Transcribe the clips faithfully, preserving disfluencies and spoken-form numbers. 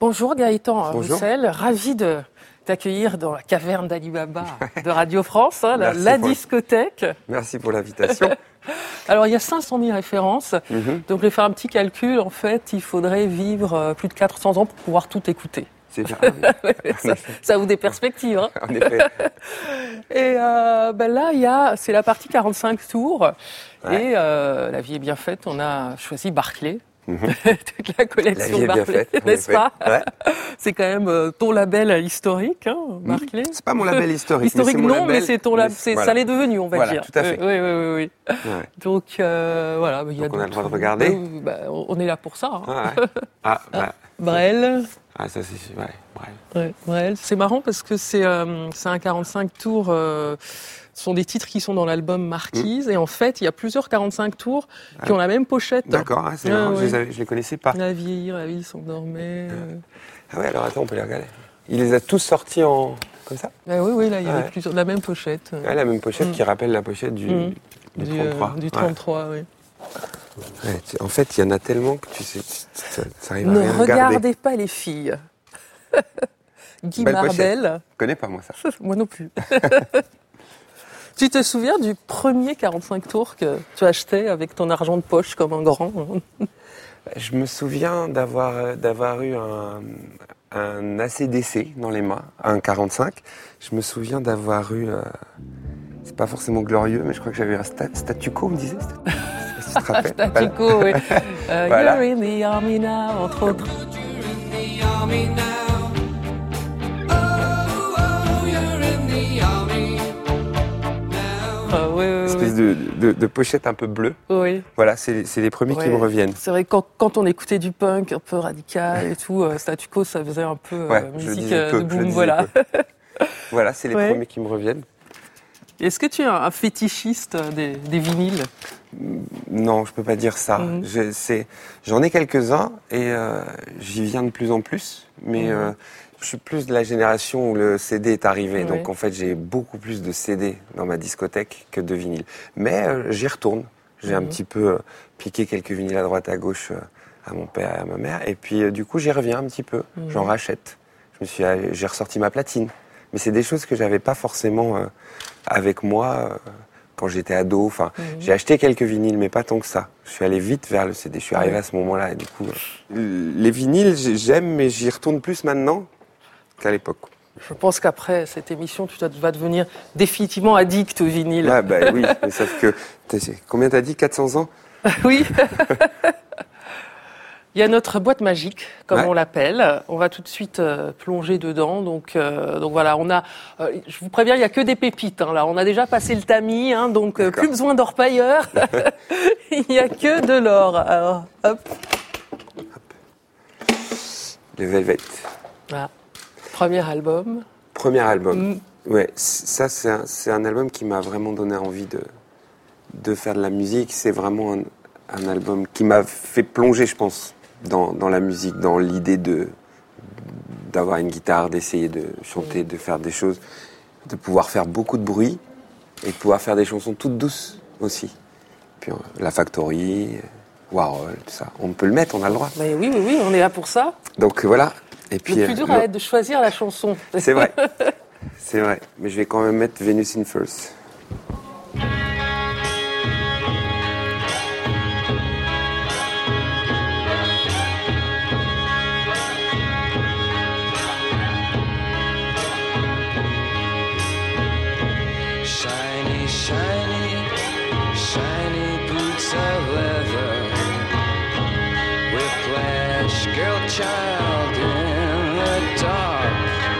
Bonjour Gaëtan Bonjour. Roussel, ravi de t'accueillir dans la caverne d'Ali Baba de Radio France, hein, la, la pour... discothèque. Merci pour l'invitation. Alors il y a cinq cent mille références, Mm-hmm. donc je vais faire un petit calcul. En fait, il faudrait vivre euh, plus de quatre cents ans pour pouvoir tout écouter. C'est bien. Oui. ça, ça ouvre des perspectives. Hein. En effet. Et euh, ben là, il y a, c'est la partie quarante-cinq tours. Ouais. Et euh, la vie est bien faite. On a choisi Barclay. Mm-hmm. Toute la collection La vie est bien Barclay, faite, n'est-ce pas? Ouais. C'est quand même euh, ton label historique, hein, Barclay. C'est pas mon label historique. Historique, mais c'est mon non, label, mais c'est ton label. mais voilà. Ça l'est devenu, on va Voilà, dire. tout à fait. Oui, oui, oui, oui. Ouais. Donc euh, voilà. Il y a Donc on a le droit de d'autres- regarder. Euh, bah, on est là pour ça. Hein. Ah, ouais. ah, bah. Brel. ah, ça c'est ouais, ouais. Ouais, Brel. C'est marrant parce que c'est euh, c'est un quarante-cinq tours. Euh, ce sont des titres qui sont dans l'album Marquise. Et en fait, il y a plusieurs quarante-cinq tours qui ont la même pochette. D'accord, ah, c'est Ah, marrant, ouais. je, les avais- je les connaissais pas. La vieillir, la ville s'endormait. euh. Ah ouais, alors attends, on peut les regarder. Il les a tous sortis en comme ça. Ah oui, oui, là, il y Ouais. avait plusieurs, la même pochette. euh, Ouais, la même pochette Mm. qui rappelle la pochette du, Mm. du du, euh, trente-trois. du Ouais. trente-trois, oui. Ouais, tu- en fait, il y en a tellement que tu sais, tu- ça, ça arrive à Ne rien regarder. regardez pas les filles. Guy Belle Mardel, Je connais pas moi ça. moi non plus. Tu te souviens du premier quarante-cinq tours que tu achetais avec ton argent de poche comme un grand? Je me souviens d'avoir d'avoir eu un, un A C D C dans les mains, un quarante-cinq. Je me souviens d'avoir eu, euh, c'est pas forcément glorieux, mais je crois que j'avais eu un sta- statu quo, on me disait. Je sais pas si tu te rappelles. Voilà. Statico, oui. Euh, Voilà. You're in the army now, entre autres. Ah, oui, oui, Espèce oui. de, de, de pochette un peu bleue. Oui. Voilà, c'est c'est les premiers qui Ouais. me reviennent. C'est vrai que quand, quand on écoutait du punk un peu radical et tout, euh, Statu Quo, ça faisait un peu euh, Ouais, je le musique disais euh, peu, de je le boom, disais voilà. peu. Voilà, c'est les Ouais. premiers qui me reviennent. Est-ce que tu es un, un fétichiste des, des vinyles? Non, je peux pas dire ça. Mhm. Je- c'est- J'en ai quelques-uns et euh, j'y viens de plus en plus. Mais Mhm. euh, je suis plus de la génération où le C D est arrivé. Ouais. Donc en fait, j'ai beaucoup plus de C D dans ma discothèque que de vinyles. Mais euh, j'y retourne. J'ai un Mhm. petit peu euh, piqué quelques vinyles à droite à gauche euh, à mon père et à ma mère. Et puis euh, du coup, j'y reviens un petit peu. Mhm. J'en rachète. Je me suis, allé- j'ai ressorti ma platine. Mais c'est des choses que j'avais pas forcément euh, avec moi. euh, quand j'étais ado, enfin, Mhm. j'ai acheté quelques vinyles, mais pas tant que ça. Je suis allé vite vers le C D. Je suis arrivé Ouais. à ce moment-là, et du coup, euh, les vinyles, j'ai- j'aime, mais j'y retourne plus maintenant qu'à l'époque. Je pense qu'après cette émission, tu vas devenir définitivement addict au vinyle. Ah bah oui, mais sauf que t'as- combien t'as dit, quatre cents ans? Oui. Il y a notre boîte magique, comme Ouais. on l'appelle. On va tout de suite euh, plonger dedans. Donc, euh, donc voilà, on a. euh, je vous préviens, il y a que des pépites. Hein, là, on a déjà passé le tamis, hein, donc euh, D'accord. plus besoin d'orpailleurs. Il y a que de l'or. Alors, hop, Les Velvet. voilà. Premier album. Premier album. Mm. Ouais, c- ça c'est un, c'est un album qui m'a vraiment donné envie de, de faire de la musique. C'est vraiment un, un album qui m'a fait plonger, je pense, dans, dans la musique, dans l'idée de d'avoir une guitare, d'essayer de chanter, de faire des choses, de pouvoir faire beaucoup de bruit et de pouvoir faire des chansons toutes douces aussi. Puis euh, La Factory, Warhol, tout ça. On peut le mettre, on a le droit. Mais oui, oui, oui, on est là pour ça. Donc euh, voilà. Et puis, Le plus euh, dur le- va être de choisir la chanson. c'est vrai. C'est vrai. Mais je vais quand même mettre Venus in First. Shiny, shiny, shiny boots of leather. Whiplash, girl child in the dark.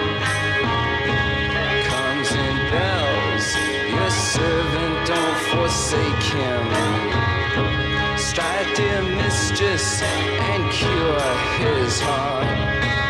Comes in bells, your servant, don't forsake him. Strike, dear mistress, and cure his heart.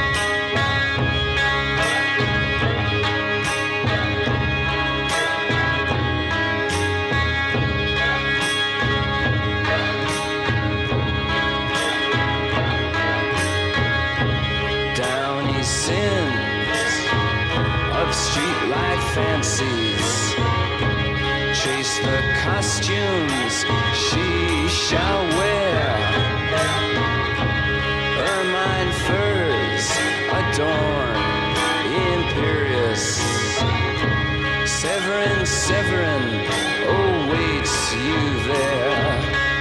Downy sins of streetlight fancies. Chase the costumes she shall wear. Ermine furs dawn, imperious. Severin, Severin awaits you there.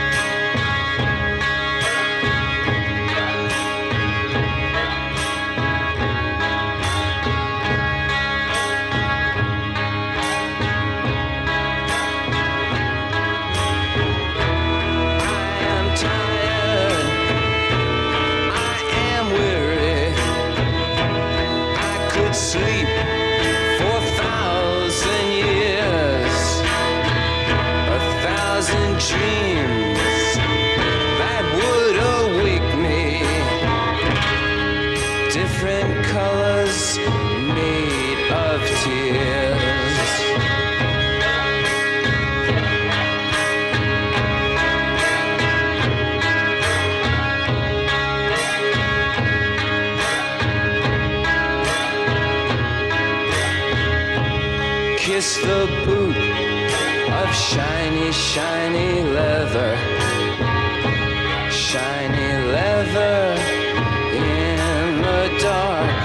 Sleep for a thousand years, a thousand dreams that would awake me. Different colors made of tears. Kiss the boot of shiny, shiny leather. Shiny leather in the dark.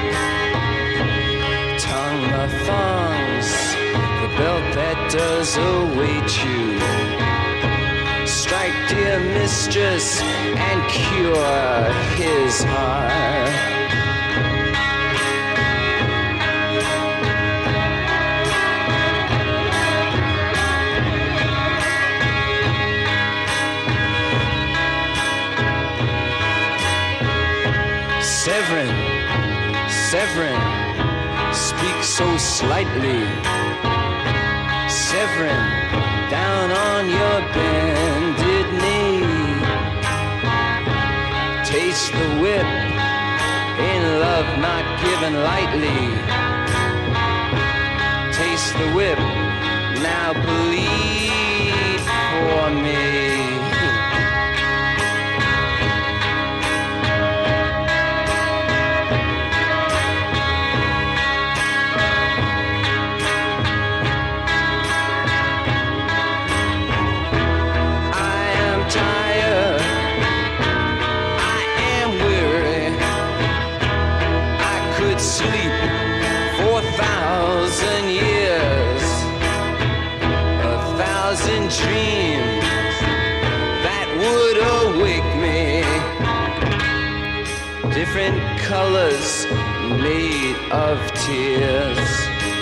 Tongue the thongs, the belt that does await you. Strike, dear mistress, and cure his heart. Severin, Severin, speak so slightly. Severin, down on your bended knee. Taste the whip, in love not given lightly. Taste the whip, now bleed for me. Sleep for a thousand years, a thousand dreams that would awake me. Different colors made of tears.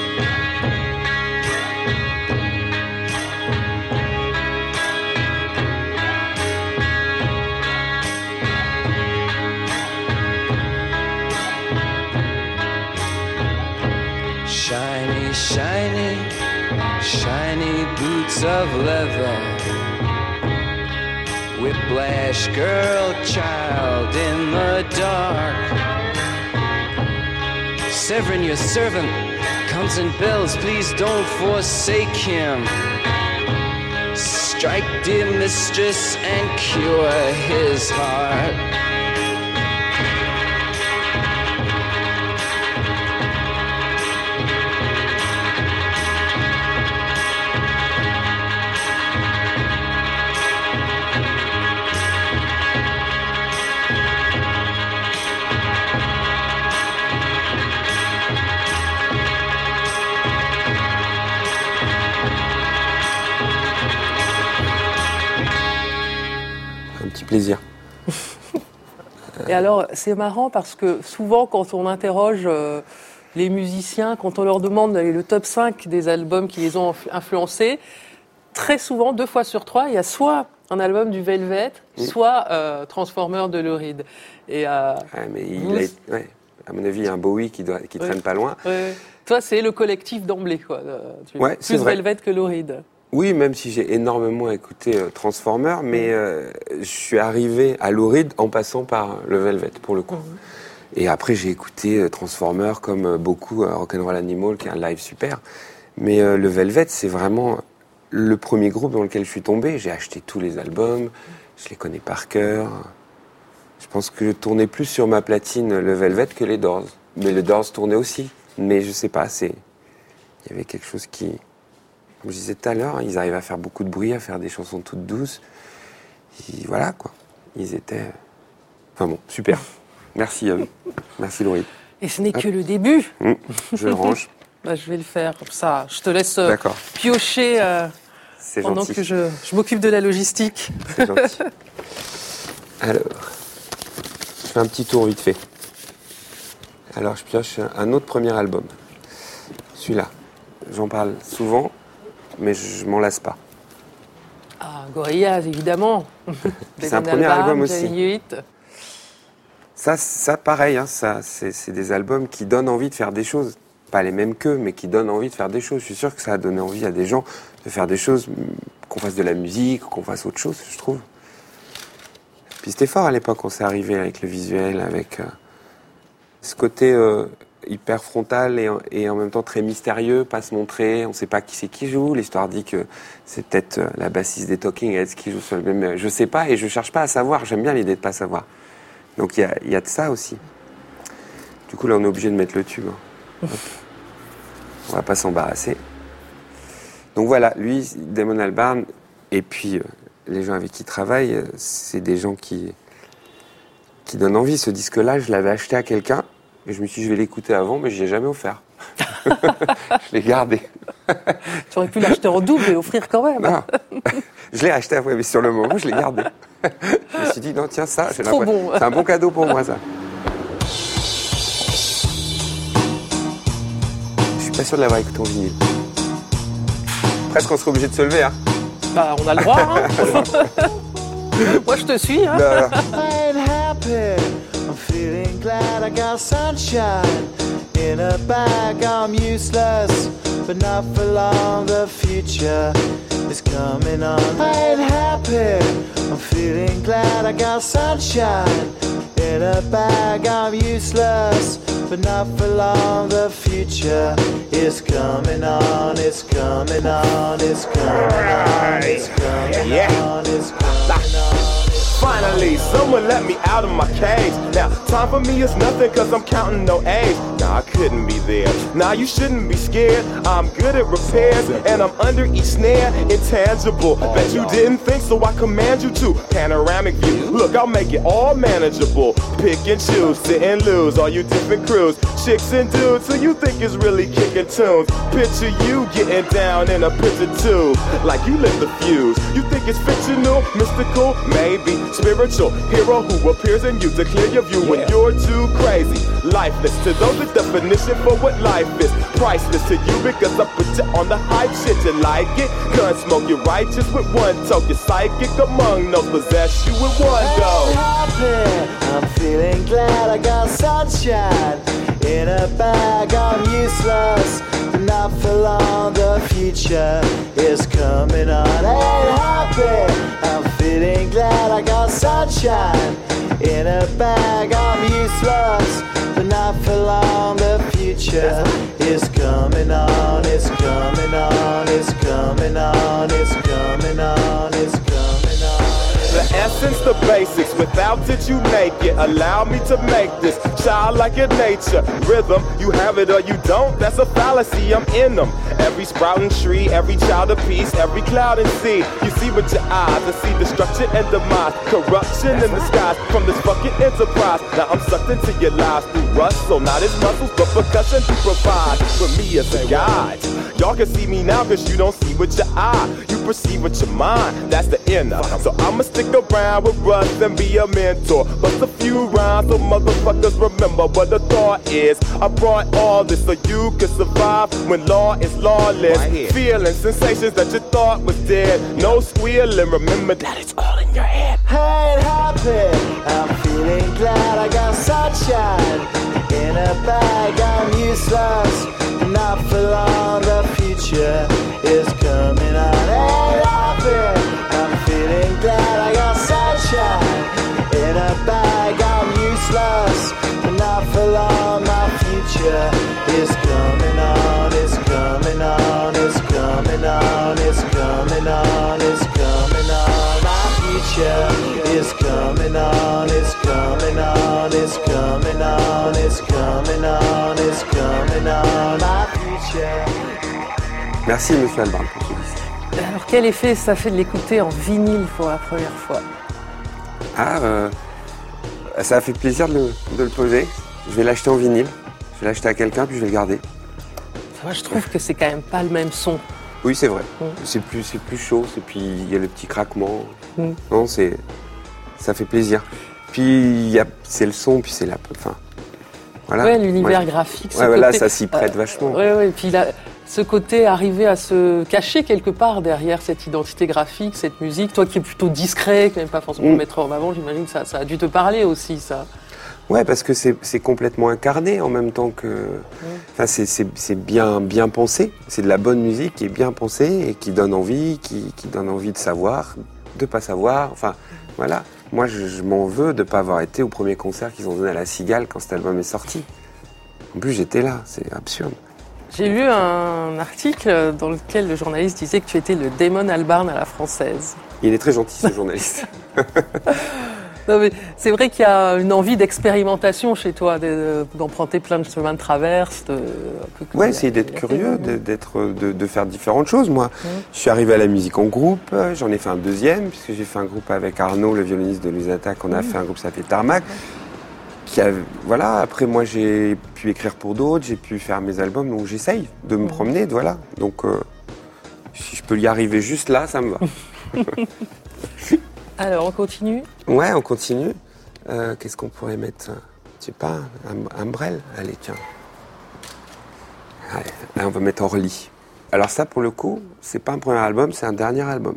Shiny, shiny, shiny boots of leather. Whiplash girl, child in the dark. Severin, your servant, comes and bells, please don't forsake him. Strike, dear mistress, and cure his heart. Plaisir. Et alors, c'est marrant parce que souvent, quand on interroge euh, les musiciens, quand on leur demande le top cinq des albums qui les ont influencés, très souvent, deux fois sur trois, il y a soit un album du Velvet, mmh. soit euh, Transformer de Lou Reed. Et, euh, ouais, mais il vous... a, ouais, à mon avis, il y a un Bowie qui, doit, qui ouais. traîne pas loin. Ouais. Toi, c'est le collectif d'emblée, quoi. Tu, ouais, plus Velvet que Lou Reed. Oui, même si j'ai énormément écouté euh, Transformer, mais euh, je suis arrivé à Lou Reed en passant par le Velvet, pour le coup. Mmh. Et après, j'ai écouté euh, Transformer comme euh, beaucoup, euh, Rock'n'Roll Animal, qui est un live super. Mais euh, le Velvet, c'est vraiment le premier groupe dans lequel je suis tombé. J'ai acheté tous les albums, je les connais par cœur. Je pense que je tournais plus sur ma platine le Velvet que les Doors. Mais les Doors tournaient aussi. Mais je sais pas, c'est... il y avait quelque chose qui... Comme je disais tout à l'heure, ils arrivaient à faire beaucoup de bruit, à faire des chansons toutes douces. Et voilà, quoi. Ils étaient... Enfin bon, super. Merci, euh, merci Laurie. Et ce n'est que le début. Mmh, je le range. Bah, je vais le faire comme ça. Je te laisse euh, D'accord. piocher euh, C'est pendant gentil. que je, je m'occupe de la logistique. C'est gentil. Alors, je fais un petit tour vite fait. Alors, je pioche un autre premier album. Celui-là. J'en parle souvent, mais je m'en lasse pas. Ah, Gorillaz, évidemment. C'est un premier album aussi. Huit. Ça, ça pareil, hein, ça, c'est, c'est des albums qui donnent envie de faire des choses. Pas les mêmes qu'eux, mais qui donnent envie de faire des choses. Je suis sûr que ça a donné envie à des gens de faire des choses, qu'on fasse de la musique, qu'on fasse autre chose, je trouve. Puis c'était fort à l'époque, on s'est arrivé avec le visuel, avec euh, ce côté euh, hyper frontal et, et en même temps très mystérieux, pas se montrer, on ne sait pas qui c'est qui joue. L'histoire dit que c'est peut-être euh, la bassiste des Talking Heads qui joue sur le même... Je sais pas et je cherche pas à savoir, j'aime bien l'idée de pas savoir. Donc il y a, y a de ça aussi. Du coup là on est obligé de mettre le tube. Hein. On va pas s'embarrasser. Donc voilà, lui, Damon Albarn, et puis euh, les gens avec qui il travaille, euh, c'est des gens qui, qui donnent envie. Ce disque-là, je l'avais acheté à quelqu'un, et je me suis dit, je vais l'écouter avant, mais je l'ai jamais offert. Je l'ai gardé. Tu aurais pu l'acheter en double et offrir quand même. Non, je l'ai acheté après, mais sur le moment, je l'ai gardé. Je me suis dit, non, tiens, ça, j'ai trop l'impression- bon. c'est un bon cadeau pour moi, ça. Je suis pas sûr de l'avoir écouté en vinyle. Presque, on serait obligé de se lever, hein. Bah, on a le droit. Hein. Moi, je te suis. Hein. Là, là. I ain't happy. I'm feeling glad I got sunshine in a bag. I'm useless, but not for long. The future is coming on. I ain't happy. I'm feeling glad I got sunshine in a bag. I'm useless, but not for long. The future is coming on. It's coming on. It's coming on. It's coming Yeah. on. It's coming on. Finally, someone let me out of my cage. Now, time for me is nothing cause I'm counting no A's. Nah, I couldn't be there. Nah, you shouldn't be scared. I'm good at repairs and I'm under each snare. Intangible. Bet you didn't think so I command you to. Panoramic view. Look, I'll make it all manageable. Pick and choose, sit and lose. All you different crews. Chicks and dudes who you think is really kicking tunes. Picture you getting down in a picture too. Like you lit the fuse. You think it's fictional, mystical, maybe. Spiritual hero who appears in you to clear your view when you're too crazy. Lifeless to those, the definition for what life is. Priceless to you because I put you on the hype shit. You like it? Gun smoke, you're righteous with one toke. You're psychic among no possess you with one go. I'm happy. I'm feeling glad I got sunshine in a bag. I'm useless, but not for long. The future is coming on. Ain't happy. I'm feeling glad I got sunshine in a bag. I'm useless, but not for long. The future is coming on. It's coming on. It's coming on. It's coming on. It's coming on. The essence, the basics, without it you make it. Allow me to make this childlike in nature. Rhythm, you have it or you don't, that's a fallacy, I'm in them. Every sprouting tree, every child of peace, every cloud and sea. You see with your eyes, I see destruction and demise. Corruption in the skies from this fucking enterprise. Now I'm sucked into your lies through rust, so not as muscles, but percussion to provide for me as a guide. Y'all can see me now cause you don't see with your eye. You perceive with your mind, that's the inner. So I'ma stick around with Russ and be a mentor. Bust a few rhymes so motherfuckers remember what the thought is. I brought all this so you can survive when law is lawless. Right. Feeling sensations that you thought was dead. No squealing, remember that it's all in your head. I ain't happy. I'm feeling glad I got sunshine in a bag. I'm useless, not for long. The future is coming on. I ain't happy. I'm feeling glad I got sunshine in a bag. I'm useless, not for long. My future is coming on. It's coming on. It's coming on. It's coming on. It's coming on. My future is coming on. It's coming on. It's coming on. It's coming on. It's coming on. My future. Merci, monsieur Albarn, pour ce disque. Alors, quel effet ça fait de l'écouter en vinyle pour la première fois? Ah, euh, Ça a fait plaisir de le, de le poser. Je vais l'acheter en vinyle. Je vais l'acheter à quelqu'un, puis je vais le garder. Moi, je trouve que c'est quand même pas le même son. Oui, c'est vrai. Mm. C'est plus, c'est plus chaud, et puis il y a le petit craquement. Mm. Non, c'est, ça fait plaisir. Puis il y a, c'est le son, puis c'est la, enfin, voilà. Ouais, l'univers Ouais. graphique. ce Ouais, voilà, côté- ça s'y prête euh, vachement. Ouais, ouais. Et puis là, ce côté arriver à se cacher quelque part derrière cette identité graphique, cette musique. Toi qui es plutôt discret, qui n'aime pas forcément Mm. le mettre en avant, j'imagine que ça, ça a dû te parler aussi, ça. Ouais, parce que c'est, c'est complètement incarné en même temps que, enfin, c'est, c'est, c'est bien, bien pensé. C'est de la bonne musique qui est bien pensée et qui donne envie, qui, qui donne envie de savoir, de pas savoir. Enfin, voilà. Moi, je, je m'en veux de pas avoir été au premier concert qu'ils ont donné à la Cigale quand cet album est sorti. En plus, j'étais là. C'est absurde. J'ai lu un article dans lequel le journaliste disait que tu étais le Damon Albarn à la française. Il est très gentil, ce journaliste. Non, mais c'est vrai qu'il y a une envie d'expérimentation chez toi, de- d'emprunter plein de chemins de traverse. De, un peu comme Ouais, il a- essayer d'être il a fait, curieux, hein. de, d'être, de, de faire différentes choses. Moi, je suis arrivé à la musique en groupe, euh, j'en ai fait un deuxième, puisque j'ai fait un groupe avec Arnaud, le violoniste de Lusatac, on a fait un groupe qui s'appelait Tarmac. Qui a, voilà, après moi j'ai pu écrire pour d'autres, j'ai pu faire mes albums, donc j'essaye de me promener, voilà. Donc euh, si je peux y arriver juste là, ça me va. Alors, on continue. Ouais, on continue. Euh, qu'est-ce qu'on pourrait mettre? Je sais pas, un, un Brel. Allez, tiens. Allez, là, on va mettre Orly. Alors ça, pour le coup, c'est pas un premier album, c'est un dernier album.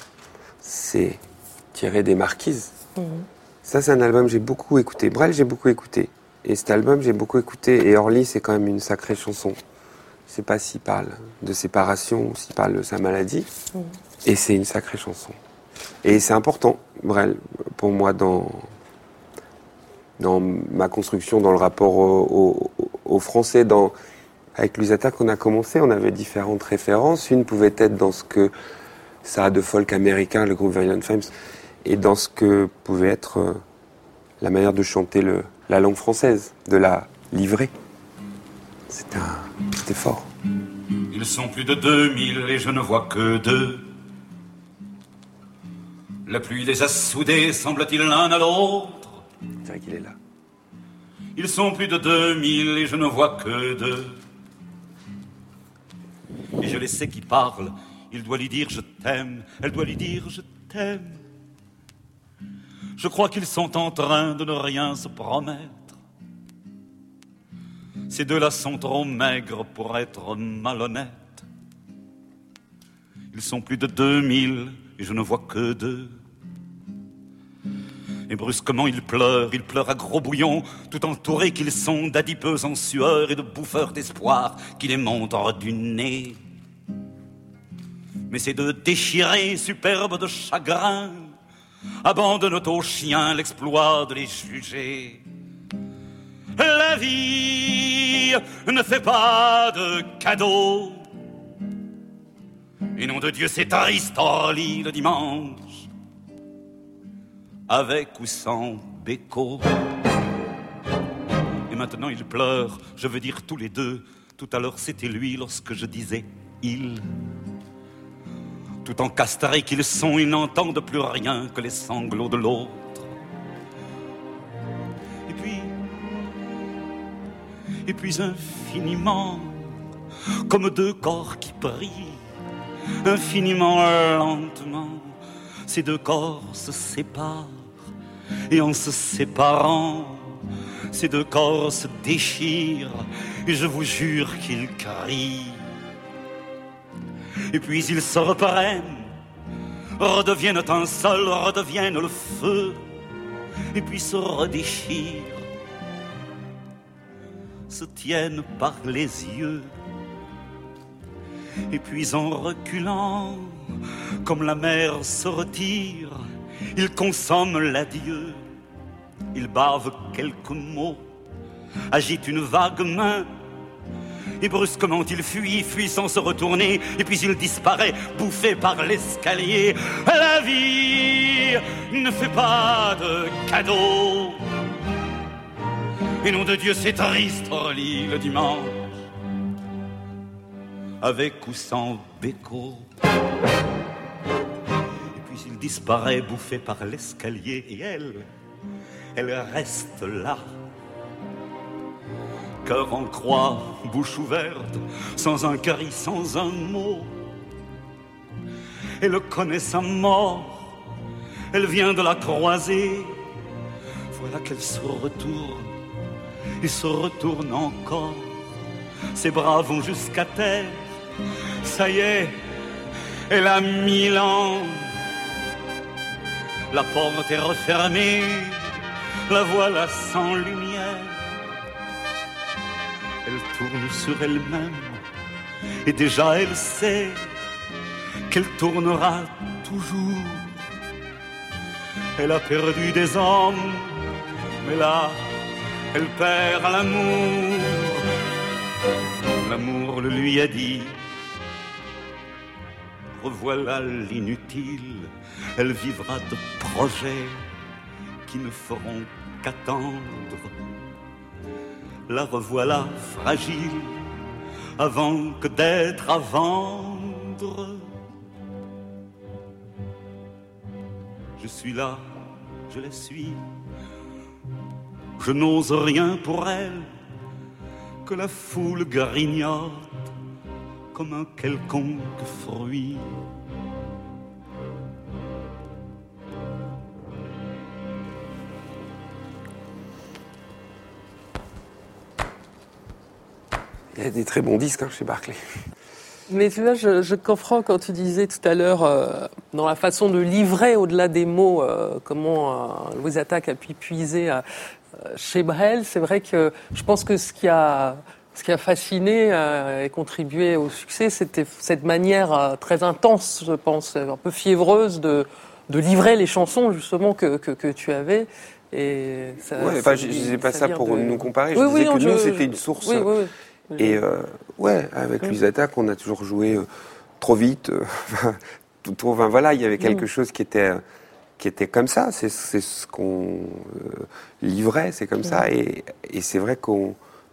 C'est tiré des Marquises. Mmh. Ça, c'est un album que j'ai beaucoup écouté. Brel, j'ai beaucoup écouté. Et cet album, j'ai beaucoup écouté. Et Orly, c'est quand même une sacrée chanson. Je sais pas s'il parle de séparation ou s'il parle de sa maladie. Mmh. Et c'est une sacrée chanson. Et c'est important, Brel, pour moi, dans, dans ma construction, dans le rapport au, au, au français. Dans, avec Lusatac, on a commencé, on avait différentes références. Une pouvait être dans ce que ça a de folk américain, le groupe Violent Femmes, et dans ce que pouvait être euh, la manière de chanter le, la langue française, de la livrer. C'était, un, c'était fort. Ils sont plus de deux mille et je ne vois que deux. La pluie les a soudés, semble-t-il, l'un à l'autre. C'est vrai qu'il est là. Ils sont plus de deux mille et je ne vois que deux. Et je les sais qui parlent. Il doit lui dire je t'aime, elle doit lui dire je t'aime. Je crois qu'ils sont en train de ne rien se promettre. Ces deux-là sont trop maigres pour être malhonnêtes. Ils sont plus de deux mille et je ne vois que deux. Et brusquement ils pleurent, ils pleurent à gros bouillons, tout entourés qu'ils sont d'adipeux en sueur et de bouffeurs d'espoir qui les montent hors du nez. Mais ces deux déchirés, superbes de chagrin, abandonnent aux chiens l'exploit de les juger. La vie ne fait pas de cadeaux. Et nom de Dieu, c'est triste, Orly, le dimanche, avec ou sans béco. Et maintenant ils pleurent, je veux dire tous les deux. Tout à l'heure c'était lui lorsque je disais il. Tout encastrés qu'ils sont, ils n'entendent plus rien que les sanglots de l'autre. Et puis, et puis infiniment, comme deux corps qui prient, infiniment lentement, ces deux corps se séparent. Et en se séparant, ces deux corps se déchirent. Et je vous jure qu'ils crient. Et puis ils se reprennent, redeviennent un seul, redeviennent le feu. Et puis se redéchirent, se tiennent par les yeux. Et puis en reculant, comme la mer se retire, ils consomment l'adieu. Ils bavent quelques mots, agitent une vague main. Et brusquement il fuit, fuit sans se retourner. Et puis il disparaît, bouffé par l'escalier. La vie ne fait pas de cadeaux. Et nom de Dieu, c'est triste, Orly, le dimanche, avec ou sans béco. Et puis il disparaît, bouffé par l'escalier. Et elle, elle reste là. Cœur en croix, bouche ouverte, sans un cri, sans un mot. Elle connaît sa mort, elle vient de la croiser. Voilà qu'elle se retourne et se retourne encore. Ses bras vont jusqu'à terre, ça y est, elle a mille ans. La porte est refermée, la voilà sans lumière. Elle tourne sur elle-même et déjà elle sait qu'elle tournera toujours. Elle a perdu des hommes, mais là, elle perd l'amour. L'amour le lui a dit, revoilà l'inutile. Elle vivra de projets qui ne feront qu'attendre. La revoilà fragile avant que d'être à vendre. Je suis là, je la suis. Je n'ose rien pour elle, que la foule grignote comme un quelconque fruit. Il y a des très bons disques hein, chez Barclay. Mais tu vois, je, je comprends quand tu disais tout à l'heure, euh, dans la façon de livrer au-delà des mots, euh, comment euh, Louise Attaque a pu puiser euh, chez Brel. C'est vrai que je pense que ce qui a, ce qui a fasciné euh, et contribué au succès, c'était cette manière euh, très intense, je pense, un peu fiévreuse de, de livrer les chansons justement que, que, que tu avais. Et ça, ouais, enfin, je ne disais pas ça, ça pour de... nous comparer, je oui, disais oui, non, que je, nous, c'était je... une source... Oui, oui, oui. Et euh, ouais, avec oui. Louise Attaque, on a toujours joué euh, trop vite. Euh, tout, tout, enfin, voilà, il y avait quelque oui. chose qui était, qui était comme ça. C'est, c'est ce qu'on euh, livrait, c'est comme oui. ça. Et, et c'est vrai qu'on...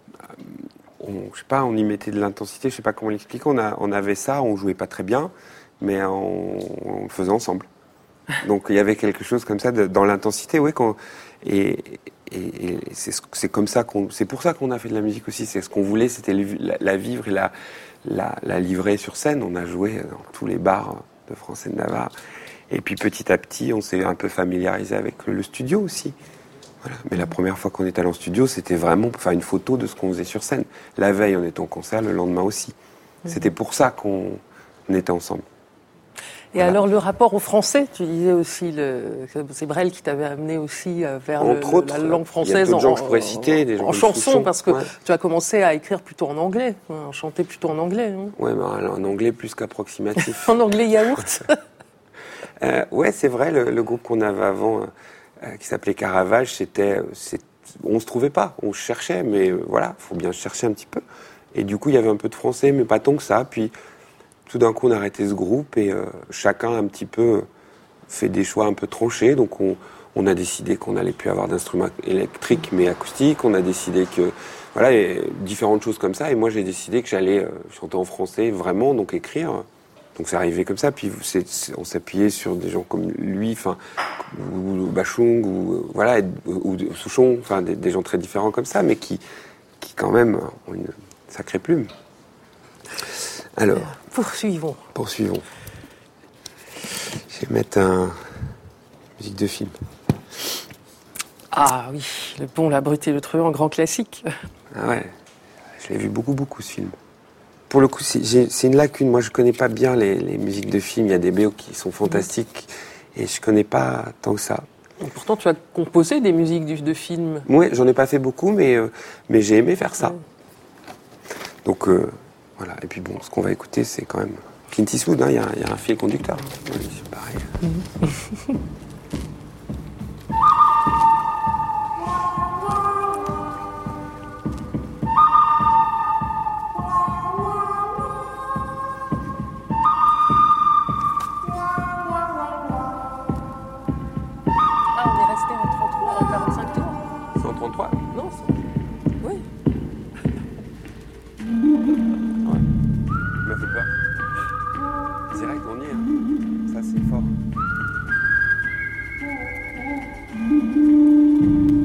On, je sais pas, on y mettait de l'intensité, je sais pas comment l'expliquer. On, a, on avait ça, on jouait pas très bien, mais on, on le faisait ensemble. Donc il y avait quelque chose comme ça de, dans l'intensité, ouais. Quand, et, et, et c'est, c'est comme ça qu'on, c'est pour ça qu'on a fait de la musique aussi. C'est ce qu'on voulait, c'était la, la vivre et la, la, la livrer sur scène. On a joué dans tous les bars de France et de Navarre. Et puis petit à petit, on s'est un peu familiarisé avec le, le studio aussi. Voilà. Mais la première fois qu'on est allé en studio, c'était vraiment pour faire une photo de ce qu'on faisait sur scène. La veille, on était en concert, le lendemain aussi. Mmh. C'était pour ça qu'on on était ensemble. Et voilà. Alors le rapport au français, tu disais aussi, le, c'est Brel qui t'avait amené aussi vers le, autres, la langue française. Il y a d'autres en, gens que je pourrais citer, des gens en chanson, parce que ouais. tu as commencé à écrire plutôt en anglais, à chanter plutôt en anglais. Hein. Oui, mais en anglais plus qu'approximatif. En anglais yaourt. euh, Ouais, c'est vrai, le, le groupe qu'on avait avant, euh, qui s'appelait Caravage, c'était, c'est, on se trouvait pas, on cherchait, mais euh, voilà, faut bien chercher un petit peu. Et du coup, il y avait un peu de français, mais pas tant que ça. Puis tout d'un coup, on a arrêté ce groupe et euh, chacun un petit peu fait des choix un peu tranchés. Donc, on, on a décidé qu'on n'allait plus avoir d'instruments électriques, mais acoustiques. On a décidé que, voilà, et différentes choses comme ça. Et moi, j'ai décidé que j'allais euh, chanter en français vraiment, donc écrire. Donc, c'est arrivé comme ça. Puis, c'est, c'est, on s'appuyait sur des gens comme lui, enfin, ou, ou Bachung, ou voilà, ou, ou Souchon, enfin, des, des gens très différents comme ça, mais qui, qui quand même ont une sacrée plume. Alors, poursuivons. Poursuivons. Je vais mettre un musique de film. Ah oui, Le Bon, la Brute et le Truand, grand classique. Ah ouais, je l'ai vu beaucoup, beaucoup ce film. Pour le coup, c'est, j'ai, c'est une lacune. Moi, je connais pas bien les, les musiques de films. Il y a des B O qui sont fantastiques mmh. et je connais pas tant que ça. Et pourtant, tu as composé des musiques de, de films. Oui, j'en ai pas fait beaucoup, mais, euh, mais j'ai aimé faire ça. Ouais. Donc... Euh, Voilà. Et puis bon, ce qu'on va écouter, c'est quand même Clint Eastwood, il hein, y, y a un fil conducteur. Oui, c'est pareil. Mm-hmm. Ah, on est resté en trente-trois, en quarante-cinq tours. cent trente-trois Non, c'est... Oui. Ouais. Il m'a fait peur. Direct, on y est. Hein. Ça, c'est fort.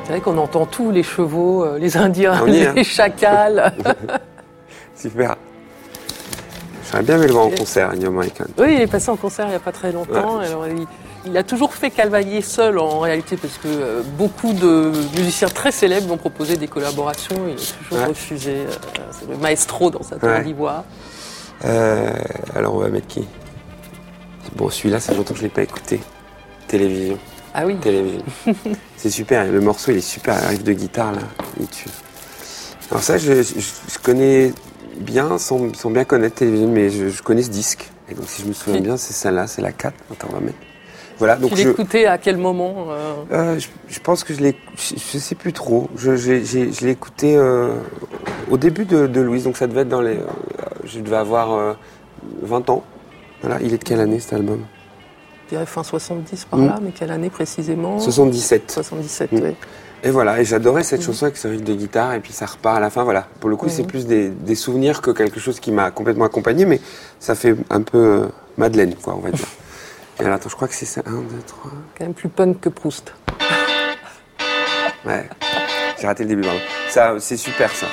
C'est vrai qu'on entend tout, les chevaux, euh, les Indiens, On y est, les hein. chacals. Super. J'aurais bien aimé le voir en concert, Ennio Morricone. Oui, il est passé en concert il n'y a pas très longtemps. Ouais. Alors, il, il a toujours fait cavalier seul en réalité parce que euh, beaucoup de musiciens très célèbres lui ont proposé des collaborations. Il a toujours Ouais. refusé. Euh, c'est le maestro dans sa tour Ouais. d'ivoire. Euh, alors on va mettre qui? Bon, celui-là, ça fait longtemps que je ne l'ai pas écouté. Télévision. Ah oui. Télévision. C'est super, le morceau il est super, le riff de guitare là, il tue. Alors ça, je, je, je connais bien, sans, sans bien connaître Télévision, mais je, je connais ce disque. Et donc si je me souviens Oui. bien, c'est celle-là, c'est la quatre. Attends, on va mettre. Voilà, donc Tu je, l'écoutais à quel moment euh, euh, je, je pense que je l'ai, je, je sais plus trop. Je, j'ai, j'ai, je l'ai écouté euh, au début de, de Louise, donc ça devait être dans les, euh, je devais avoir euh, vingt ans. Voilà, il est de quelle année cet album? Je dirais fin soixante-dix par Mm. là, mais quelle année précisément? soixante-dix-sept. soixante-dix-sept, Mm. oui. Et voilà, et j'adorais cette Mhm. chanson avec ce riff de guitare, et puis ça repart à la fin, voilà. Pour le coup, Mhm. c'est plus des, des souvenirs que quelque chose qui m'a complètement accompagné, mais ça fait un peu euh, Madeleine, quoi, on va dire. Et alors, attends, je crois que c'est ça. un, deux, trois. Quand même plus punk que Proust. Ouais. J'ai raté le début, pardon. Ça, c'est super, ça.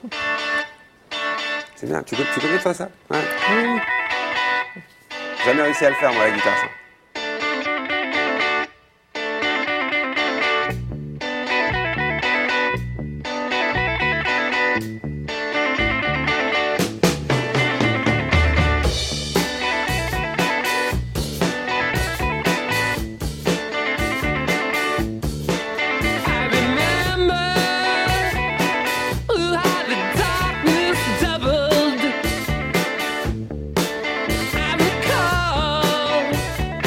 C'est bien. Tu, tu connais, toi, ça? Ouais. Oui. Jamais réussi à le faire, moi, la guitare, ça. I remember how the darkness doubled. I recall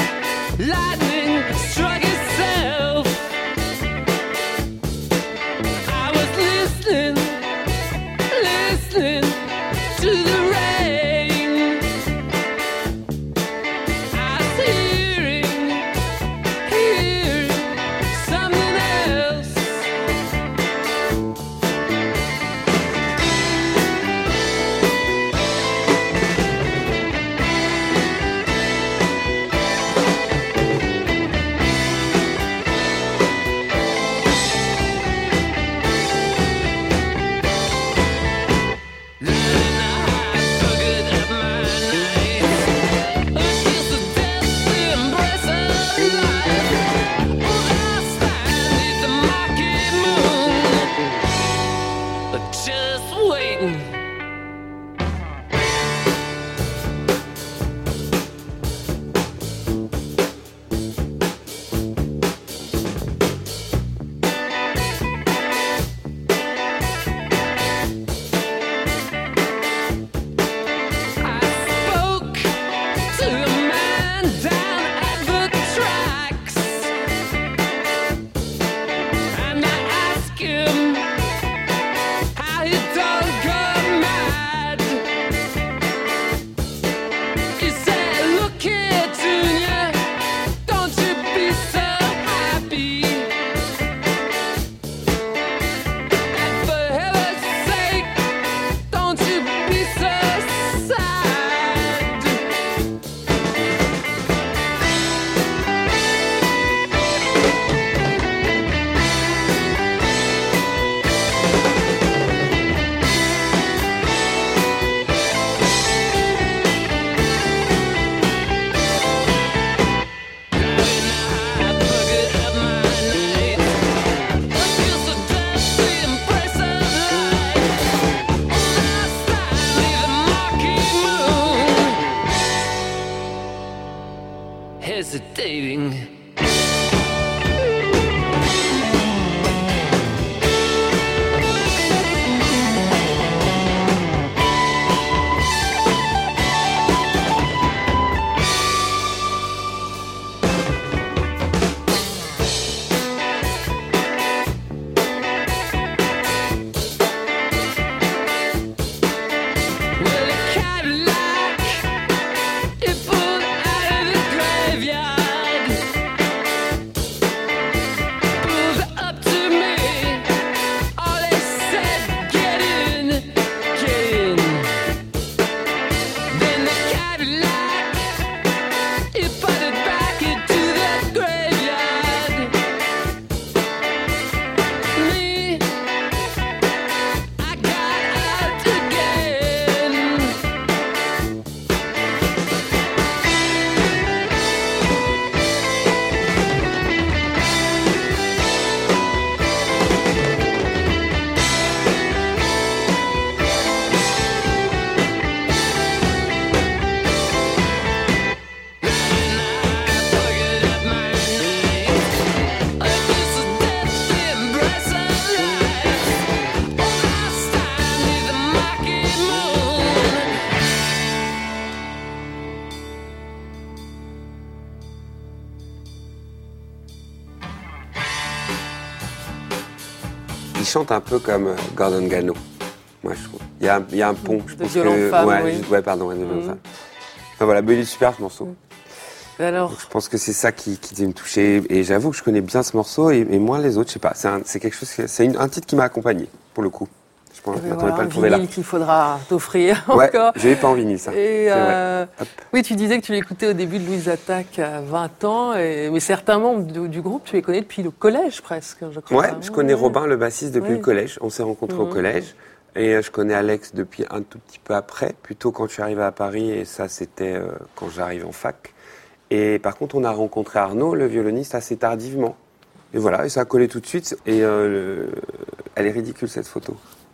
chante un peu comme Gordon Gano. Moi, je trouve. Il y a, il y a un pont. Je de pense violon que, femme, ouais, oui. juste- ouais, pardon, ouais, de violon Mhm. femme. Enfin voilà, mais il est super ce morceau. Et alors, Donc, je pense que c'est ça qui, qui devait me toucher. Et j'avoue que je connais bien ce morceau et, et moins les autres. Je sais pas. C'est, un, c'est quelque chose. que- C'est une- un titre qui m'a accompagné pour le coup. Je pense, je m'attendais voilà, pas à un le trouver là. vinyle qu'il faudra t'offrir Ouais, encore. je l'ai pas en vinyle ça. Et C'est vrai. euh, Hop. oui, tu disais que tu l'écoutais au début de Louise Attaque à vingt ans, et, mais certains membres du, du groupe, tu les connais depuis le collège presque, je crois. Ouais, je connais Ouais. Robin, le bassiste, depuis Oui. le collège. On s'est rencontrés au Mhm. collège. Et euh, je connais Alex depuis un tout petit peu après, plutôt quand je suis arrivé à Paris. Et ça, c'était euh, quand j'arrive en fac. Et par contre, on a rencontré Arnaud, le violoniste, assez tardivement. Et voilà, et ça a collé tout de suite. Et euh, le- elle est ridicule, cette photo.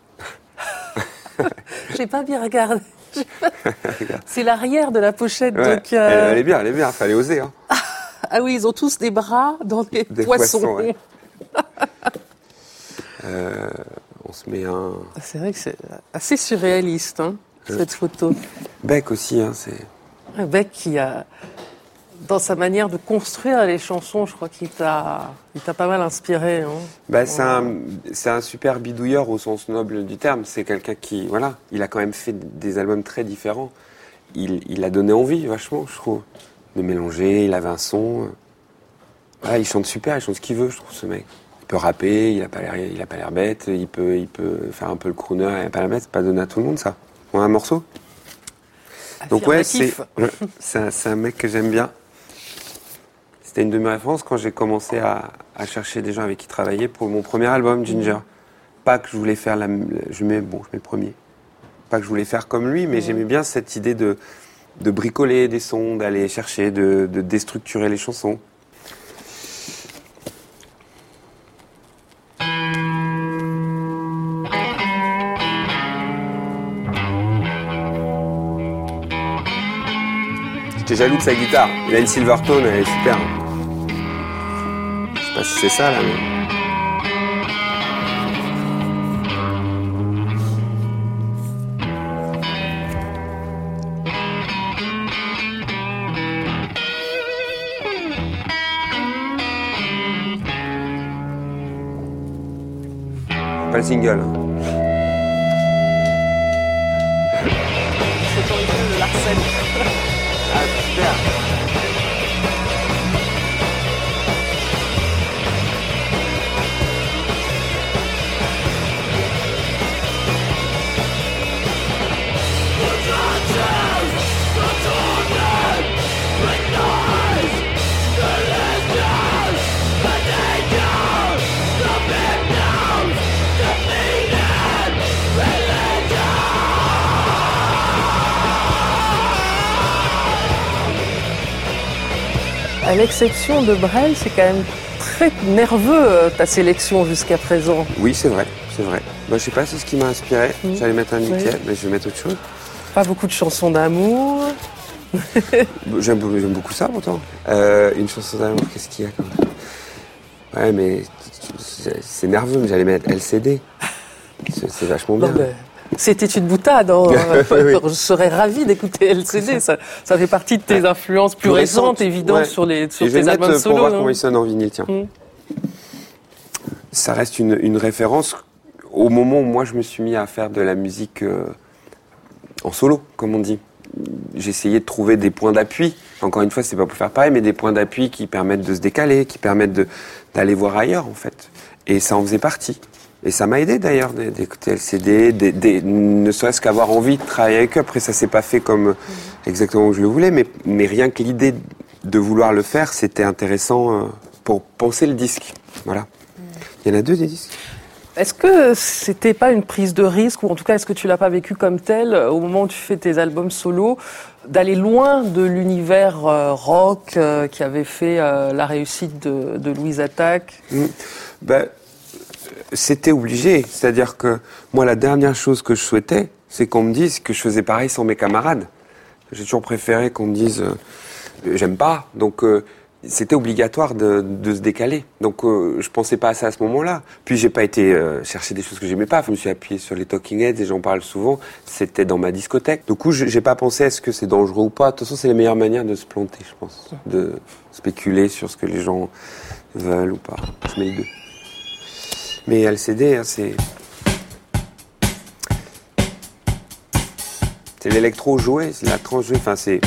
J'ai pas bien regardé. C'est l'arrière de la pochette. Ouais, Donc, euh, elle, elle est bien, elle est bien. Fallait oser. Hein. Ah oui, ils ont tous des bras dans des, Des poissons. poissons, ouais. Euh, on se met un C'est vrai que c'est assez surréaliste, hein, cette photo. bec aussi. Hein, c'est... Un Beck qui a, dans sa manière de construire les chansons, je crois qu'il t'a, il t'a pas mal inspiré. Hein. Bah, c'est, un, c'est un super bidouilleur au sens noble du terme. C'est quelqu'un qui, voilà, il a quand même fait des albums très différents. Il, il a donné envie, vachement, je trouve, de mélanger. Il avait un son. Voilà, il chante super, il chante ce qu'il veut, je trouve, ce mec. Il peut rapper, il a pas l'air, il a pas l'air bête. Il peut, il peut faire un peu le crooner, il a pas l'air bête. C'est pas donné à tout le monde, ça. On a un morceau. Donc ouais, c'est, Affirmatif. ouais, c'est, un, c'est un mec que j'aime bien. C'était une de mes références quand j'ai commencé à, à chercher des gens avec qui travailler pour mon premier album, Ginger. Pas que je voulais faire la, je mets, bon, je mets le premier. Pas que je voulais faire comme lui, mais j'aimais bien cette idée de, de bricoler des sons, d'aller chercher, de, de déstructurer les chansons. J'étais jaloux de sa guitare. Il a une Silvertone, elle est super. Je sais pas si c'est ça là, mais. Pas le single. hein. C'est original de Larsen. Ah, super. À l'exception de Brel, c'est quand même très nerveux euh, ta sélection jusqu'à présent. Oui, c'est vrai, c'est vrai. Bah, je sais pas, c'est ce qui m'a inspiré. Mm. J'allais mettre un nickel, Oui. mais je vais mettre autre chose. Pas beaucoup de chansons d'amour. J'aime, j'aime beaucoup ça, pourtant. Euh, une chanson d'amour, qu'est-ce qu'il y a comme... Ouais, mais c'est, c'est nerveux, mais j'allais mettre L C D. C'est, c'est vachement bien. Non, mais c'était une boutade. Hein. Oui, oui. Je serais ravi d'écouter L C D. Ça, ça fait partie de tes Ouais. influences plus Plus récentes, récentes, évidentes ouais. sur, les, sur Et je vais tes le mettre albums pour solo. voir hein. comment il sonne en vinyle, tiens. Mm. Ça reste une, une référence au moment où moi je me suis mis à faire de la musique euh, en solo, comme on dit. J'essayais de trouver des points d'appui. Encore une fois, c'est pas pour faire pareil, mais des points d'appui qui permettent de se décaler, qui permettent de, d'aller voir ailleurs, en fait. Et ça en faisait partie. Et ça m'a aidé d'ailleurs d'écouter L C D, des, des, ne serait-ce qu'avoir envie de travailler avec eux. Après, ça s'est pas fait comme exactement où je le voulais, mais, mais rien que l'idée de vouloir le faire, c'était intéressant euh, pour penser le disque. Voilà. Il y en a deux des disques. Est-ce que c'était pas une prise de risque, ou en tout cas est-ce que tu l'as pas vécu comme tel au moment où tu fais tes albums solo, d'aller loin de l'univers euh, rock euh, qui avait fait euh, la réussite de, de Louise Attaque? Mmh. Ben, c'était obligé. C'est-à-dire que moi, la dernière chose que je souhaitais, c'est qu'on me dise que je faisais pareil sans mes camarades. J'ai toujours préféré qu'on me dise euh, j'aime pas. Donc euh, c'était obligatoire de, de se décaler. Donc euh, je pensais pas à ça à ce moment-là. Puis j'ai pas été euh, chercher des choses que j'aimais pas. Je me suis appuyé sur les Talking Heads et j'en parle souvent. C'était dans ma discothèque. Du coup, je- j'ai pas pensé est-ce que c'est dangereux ou pas. De toute façon, c'est les meilleures manières de se planter, je pense, de spéculer sur ce que les gens veulent ou pas. Je mets les deux. Mais L C D, hein, c'est... C'est l'électro joué, c'est la trance jouée, enfin c'est...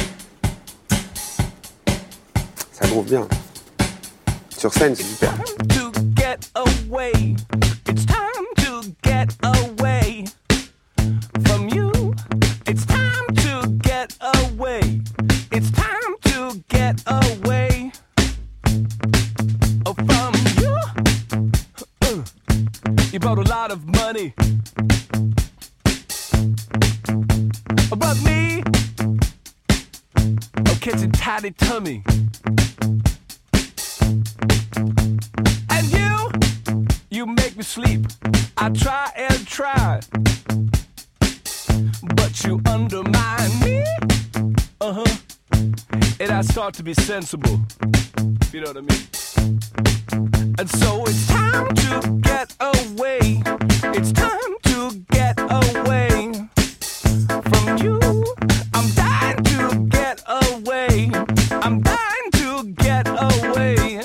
Ça groove bien. Sur scène, c'est super. To get away. It's time to get away from you. It's time to get away. It's time to get away from you. Uh, you brought a lot of money, but me, I'm catching tidy tummy. And you, you make me sleep. I try and try, but you undermine me. Uh huh. And I start to be sensible. You know what I mean? And so it's time to get away. It's time to get away from you. I'm dying to get away. I'm dying to get away.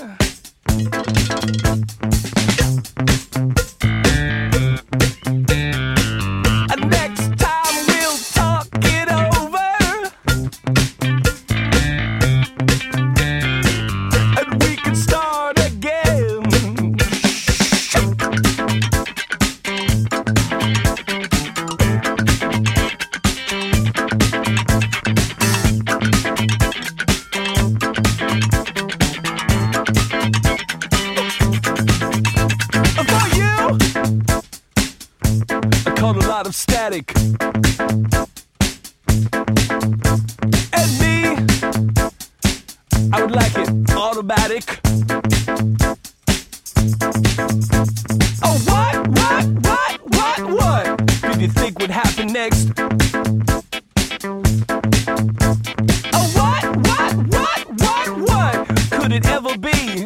And next time we'll talk it over, and we can start again. For you, I caught a lot of static. And me, I would like it automatic. Oh, what, what, what, what, what did you think would happen next? Oh, what, what, what, what, what could it ever be?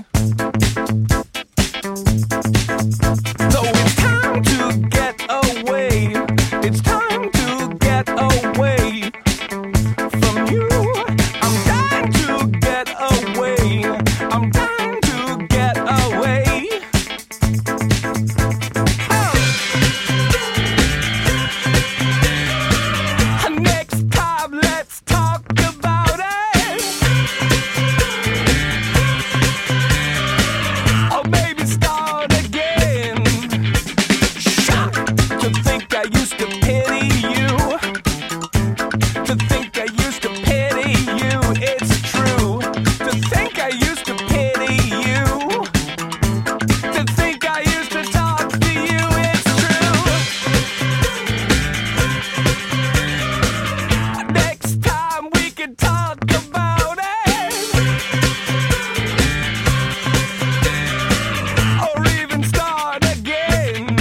So it's time to get away. It's time to get away from you. I'm dying to get away. I'm dying to get away. Oh. Next time, let's talk about it. Or maybe start again. Shock to think I used to pity you. To think I used to pity you. It's true. To think I used to pity you. To think I used to talk to you. It's true. Next time we can talk about it. Or even start again.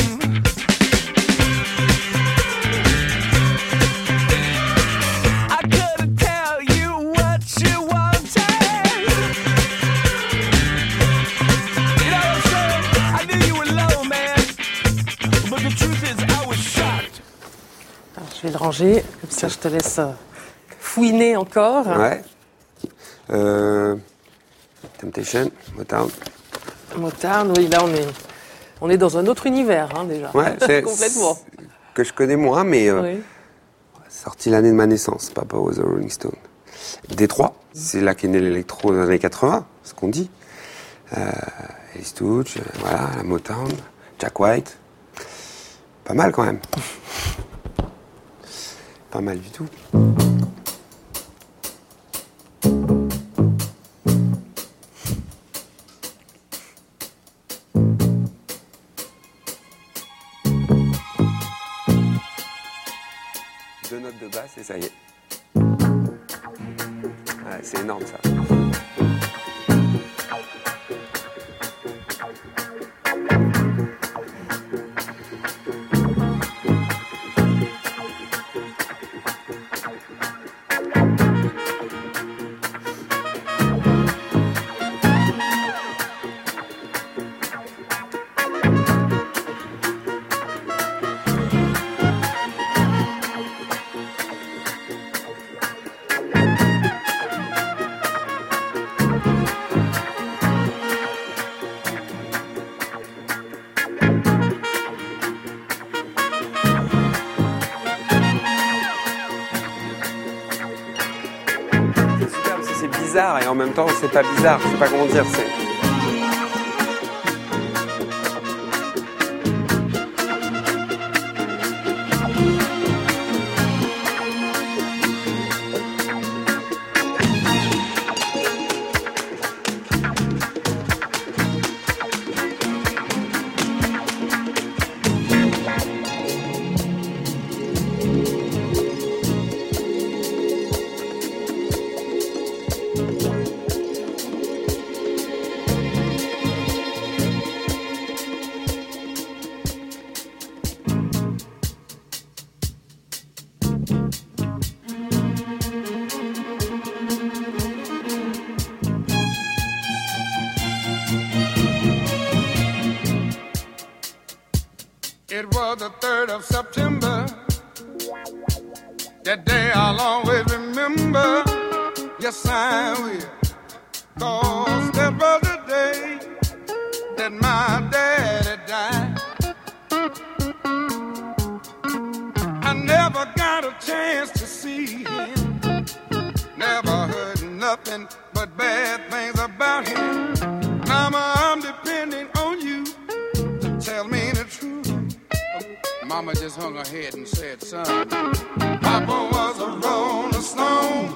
I couldn't tell you what you wanted. You know what I'm saying? I knew you were low, man. But the truth is, I was shocked. Alors, je vais le ranger, comme ça je te laisse euh, fouiner encore. Ouais. Euh... Temptation, Motown. Motown, oui, là on est, on est dans un autre univers hein, déjà. Ouais, c'est... Complètement. c'est- Que je connais moins, mais... euh, Oui. Sorti l'année de ma naissance, Papa was a Rolling Stone. Détroit, c'est là qu'est né l'électro dans les années quatre-vingts, ce qu'on dit. Euh, Alice Touch, euh, voilà, la Motown, Jack White. Pas mal quand même. Pas mal du tout. Deux notes de basse et ça y est. Ouais, c'est énorme ça. bizarre et en même temps c'est pas bizarre. Je sais pas comment dire. C'est... It was the third of September. That day I'll always remember. Yes, I will. 'Cause that was the day that my daddy died. I never got a chance to see him. Never heard nothing but bad things about him. Mama, I'm depending on you to tell me the truth. Mama just hung her head and said, son, Papa was a rolling stone.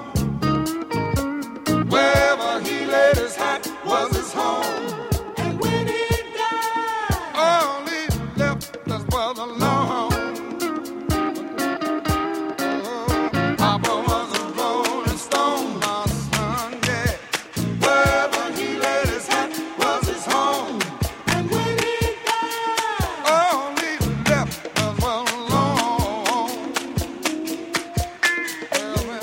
Wherever he laid his hat was his home. And when he died, all he left us was alone. Oh, Papa was a rolling stone, my son, yeah. Wherever he laid his hat was his home. And when he died, all he left us was alone. Well, well.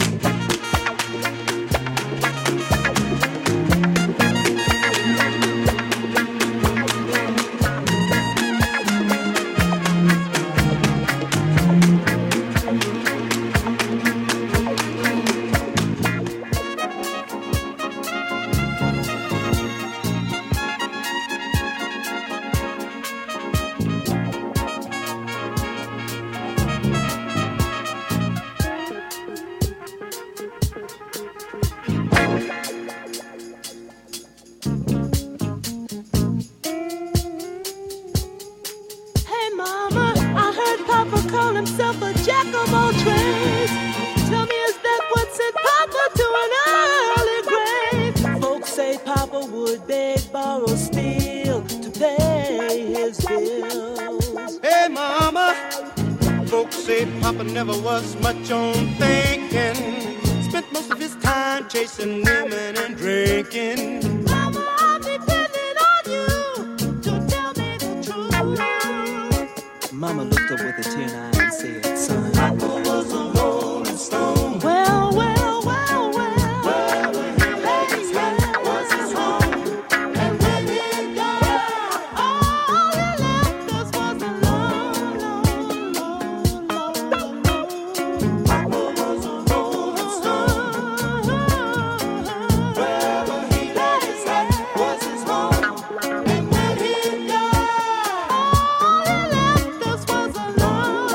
Hey mama, I heard Papa call himself a jack of all trades. Tell me, is that what sent Papa to an early grave? Folks say Papa would beg, borrow, steal to pay his bills. Hey, Mama, folks say Papa never was much on thinking. Spent most of his time chasing women and drinking. Mama, I'm depending on you to tell me the truth. Mama looked up with a tear in her eye and said, son, Papa was a rolling stone. Well, well, well, well. Wherever he laid his hat was his home. And when he died, all he left us was alone, alone, alone, alone. Papa was a rolling stone. Wherever he laid his hat was his home. And when he died, all he left us was alone.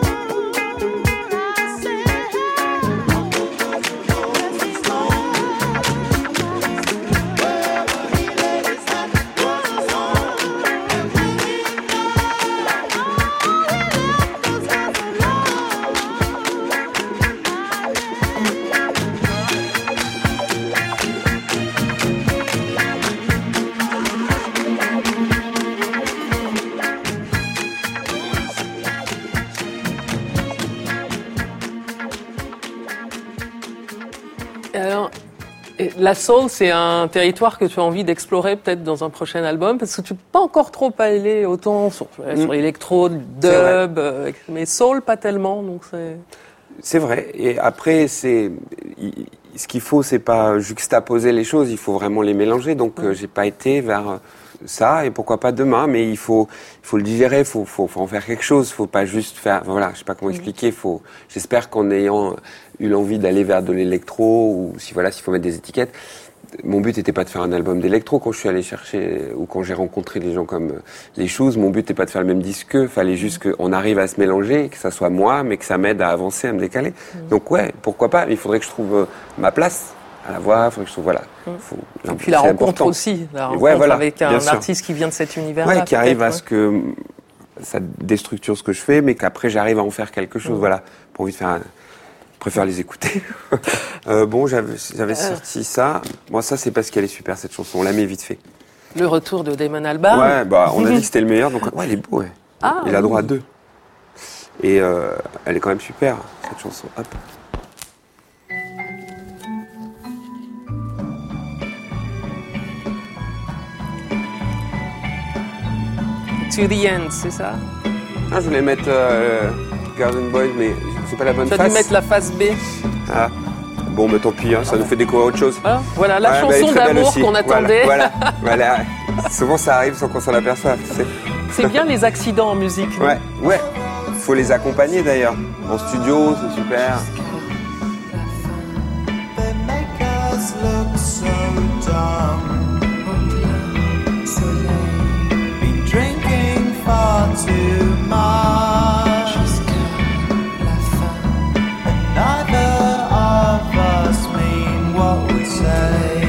I said, Papa was a rolling stone. Wherever he laid his hat was his home. and when he died, all he left us was Et alors, et la soul, c'est un territoire que tu as envie d'explorer peut-être dans un prochain album, parce que tu peux pas encore trop aller autant sur, sur l'électro, le C'est vrai. dub, euh, mais soul pas tellement, donc c'est... C'est vrai. Et après, c'est il- ce qu'il faut, c'est pas juxtaposer les choses. Il faut vraiment les mélanger. Donc, euh, j'ai pas été vers euh, ça. Et pourquoi pas demain. Mais il faut, il faut le digérer. Faut, faut, faut en faire quelque chose. Faut pas juste faire. Voilà. Je sais pas comment expliquer. Faut. J'espère qu'en ayant eu l'envie d'aller vers de l'électro, ou si voilà, s'il faut mettre des étiquettes. Mon but n'était pas de faire un album d'électro quand je suis allé chercher, ou quand j'ai rencontré des gens comme euh, les Shoes. Mon but n'était pas de faire le même disque qu'eux. Fallait juste qu'on arrive à se mélanger, que ça soit moi, mais que ça m'aide à avancer, à me décaler. Donc ouais, pourquoi pas. Il faudrait que je trouve euh, ma place à la voix, il faut que je trouve, voilà. Mm. Faut, et puis la c'est rencontre important. aussi, la rencontre ouais, voilà, avec un sûr. artiste qui vient de cet univers-là. Ouais, qui arrive à ouais. ce que ça déstructure ce que je fais, mais qu'après j'arrive à en faire quelque chose, mm. voilà. Pas envie de faire un... Je préfère les écouter. euh, bon, j'avais, j'avais euh. sorti ça. Moi, ça, c'est parce qu'elle est super, cette chanson. On la met vite fait. Le retour de Damon Albarn. Ouais, bah, on a dit que c'était le meilleur, donc ouais, il est beau, ouais. Ah, il a oui. droit à deux. Et euh, elle est quand même super, cette chanson. Hop. To the end, c'est ça? Ah, je voulais mettre euh, Garden Boy, mais c'est pas la bonne face. Tu as dû mettre la face B. Ah. Bon, mais tant pis, hein, ça nous fait découvrir autre chose. Ah, voilà, la ouais, chanson bah, d'amour qu'on attendait. Voilà, voilà, voilà. Souvent, ça arrive sans qu'on s'en aperçoive. C'est, c'est bien les accidents en musique. Ouais, ouais. Faut les accompagner d'ailleurs. En studio, c'est super. They make us look so dumb. Been drinking far too much. And neither of us mean what we say.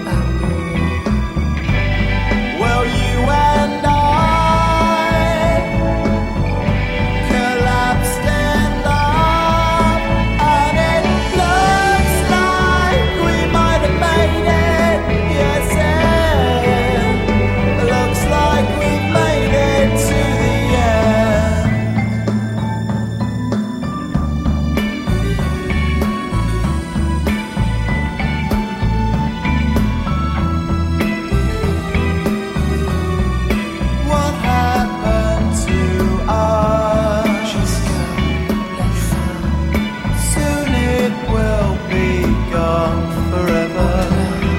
Well, you and I collapsed in love, and it looks like we might have made it. Yes, it looks like we've made it to the end. What happened to us? Soon it will be gone forever.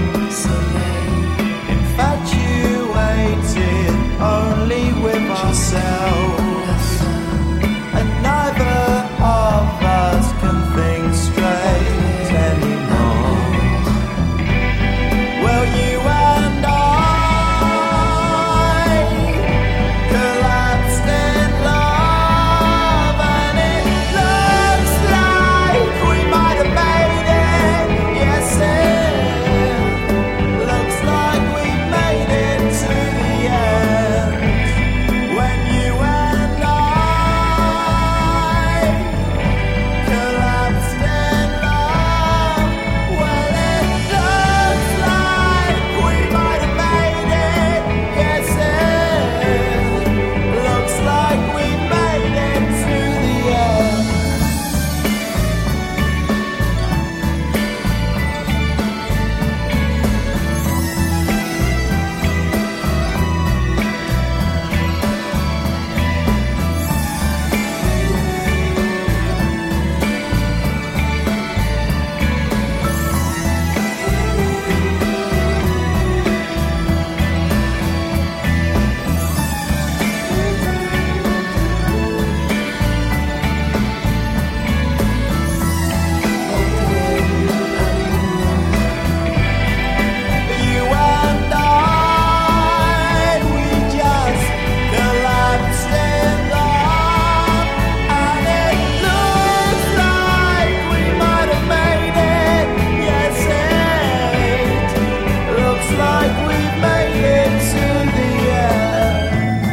Infatuated only with ourselves, and neither of us can think straight anymore. Well, you and I collapsed in love, and it looks like we might have made it. Yes, it looks like we've made it to the end. When you and I collapsed in love, well, it looks like we might have made it. Yes, it looks like we've made it to the end. You and I, we just collapsed in love, and it looks like we might have made it. Yes, it looks like we've made it to the end.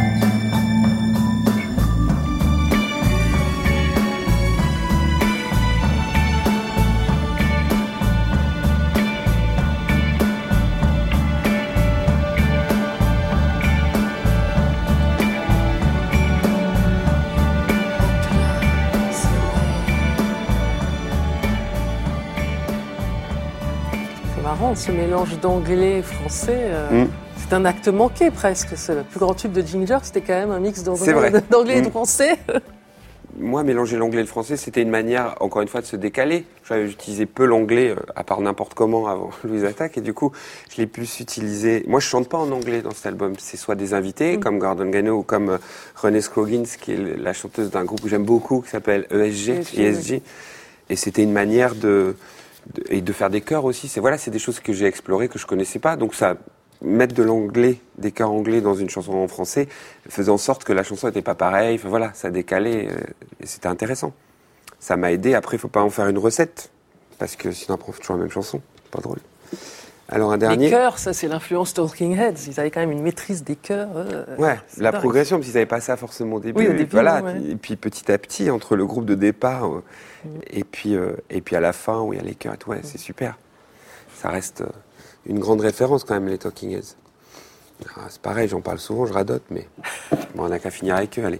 C'est marrant, ce mélange d'anglais et français. euh, Mm. C'est un acte manqué presque. C'est le plus grand tube de Ginger, c'était quand même un mix C'est vrai. d'anglais, d'anglais et de Mm. français. Moi, mélanger l'anglais et le français, c'était une manière, encore une fois, de se décaler. J'avais utilisé peu l'anglais, euh, à part n'importe comment avant Louise Attaque, et du coup, je l'ai plus utilisé. Moi, je chante pas en anglais dans cet album. C'est soit des invités, Mm. comme Gordon Gano, ou comme euh, Renée Scroggins, qui est le- la chanteuse d'un groupe que j'aime beaucoup, qui s'appelle E S G, E S G, E S G. Et c'était une manière de, de- et de faire des chœurs aussi. C'est voilà, c'est des choses que j'ai explorées, que je connaissais pas. Donc ça, mettre de l'anglais, des chœurs anglais dans une chanson en français, faisait en sorte que la chanson n'était pas pareille. Enfin voilà, ça décalait, euh, et c'était intéressant. Ça m'a aidé. Après, il faut pas en faire une recette, parce que sinon, on trouve toujours la même chanson. pas drôle. Alors un dernier. Les chœurs, ça c'est l'influence Talking Heads. Ils avaient quand même une maîtrise des chœurs. Euh, ouais, la dingue. progression, parce qu'ils n'avaient pas ça forcément au début. Oui, au début, voilà. ouais. Et puis petit à petit, entre le groupe de départ euh, mmh. et puis euh, et puis à la fin où il y a les chœurs et tout, ouais, mmh. c'est super. Ça reste euh, une grande référence quand même les Talking Heads. Ah, c'est pareil, j'en parle souvent, je radote, mais bon, on n'a qu'à finir avec eux, allez.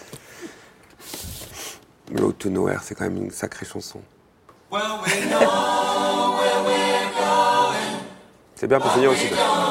Road to Nowhere, c'est quand même une sacrée chanson. Well, we know where we're going. C'est bien pour finir aussi.